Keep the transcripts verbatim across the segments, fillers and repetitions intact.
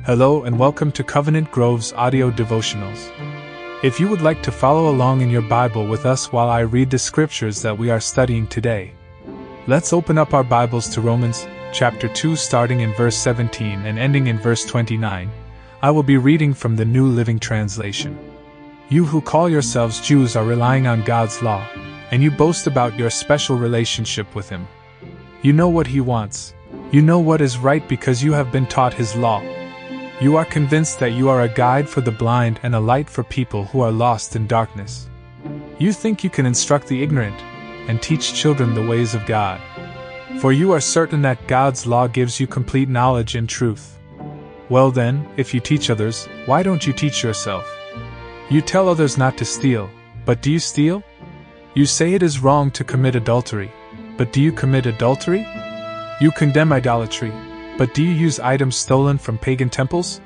Hello and welcome to Covenant Grove's audio devotionals. If you would like to follow along in your Bible with us while I read the scriptures that we are studying today, let's open up our Bibles to Romans chapter two, starting in verse seventeen and ending in verse twenty-nine. I will be reading from the New Living Translation. You who call yourselves Jews are relying on God's law, and you boast about your special relationship with Him. You know what He wants. You know what is right because you have been taught His law. You are convinced that you are a guide for the blind and a light for people who are lost in darkness. You think you can instruct the ignorant and teach children the ways of God. For you are certain that God's law gives you complete knowledge and truth. Well then, if you teach others, why don't you teach yourself? You tell others not to steal, but do you steal? You say it is wrong to commit adultery, but do you commit adultery? You condemn idolatry, but do you use items stolen from pagan temples?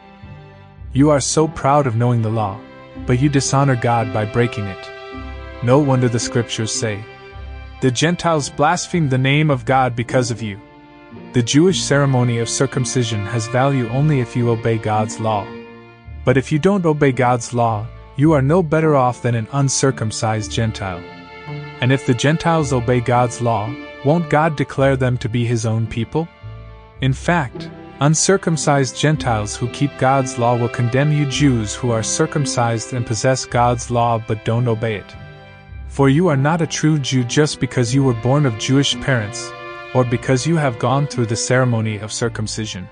You are so proud of knowing the law, but you dishonor God by breaking it. No wonder the scriptures say, "The Gentiles blaspheme the name of God because of you." The Jewish ceremony of circumcision has value only if you obey God's law. But if you don't obey God's law, you are no better off than an uncircumcised Gentile. And if the Gentiles obey God's law, won't God declare them to be His own people? In fact, uncircumcised Gentiles who keep God's law will condemn you Jews who are circumcised and possess God's law but don't obey it. For you are not a true Jew just because you were born of Jewish parents, or because you have gone through the ceremony of circumcision.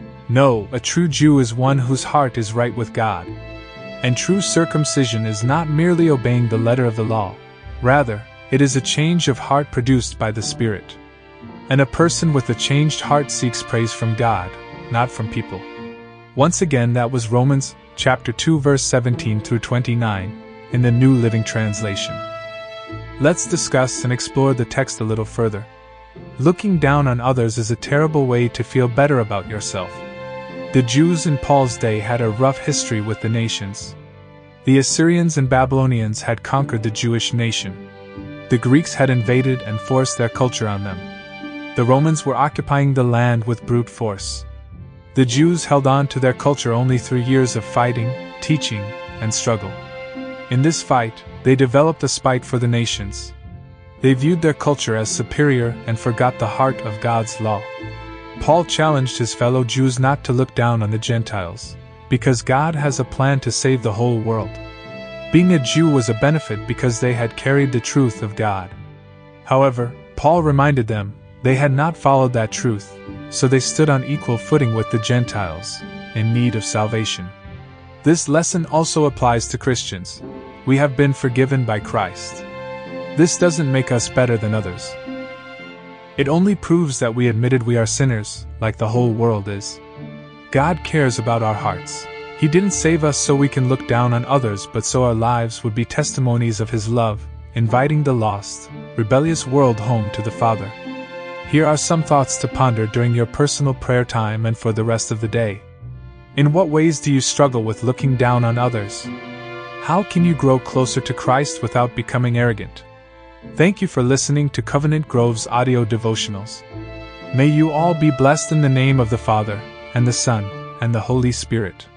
No, a true Jew is one whose heart is right with God. And true circumcision is not merely obeying the letter of the law, rather, it is a change of heart produced by the Spirit. And a person with a changed heart seeks praise from God, not from people. Once again, that was Romans chapter two verse seventeen through twenty-nine in the New Living Translation. Let's discuss and explore the text a little further. Looking down on others is a terrible way to feel better about yourself. The Jews in Paul's day had a rough history with the nations. The Assyrians and Babylonians had conquered the Jewish nation. The Greeks had invaded and forced their culture on them. The Romans were occupying the land with brute force. The Jews held on to their culture only through years of fighting, teaching, and struggle. In this fight, they developed a spite for the nations. They viewed their culture as superior and forgot the heart of God's law. Paul challenged his fellow Jews not to look down on the Gentiles, because God has a plan to save the whole world. Being a Jew was a benefit because they had carried the truth of God. However, Paul reminded them, they had not followed that truth, so they stood on equal footing with the Gentiles, in need of salvation. This lesson also applies to Christians. We have been forgiven by Christ. This doesn't make us better than others. It only proves that we admitted we are sinners, like the whole world is. God cares about our hearts. He didn't save us so we can look down on others, but so our lives would be testimonies of His love, inviting the lost, rebellious world home to the Father. Here are some thoughts to ponder during your personal prayer time and for the rest of the day. In what ways do you struggle with looking down on others? How can you grow closer to Christ without becoming arrogant? Thank you for listening to Covenant Grove's audio devotionals. May you all be blessed in the name of the Father, and the Son, and the Holy Spirit.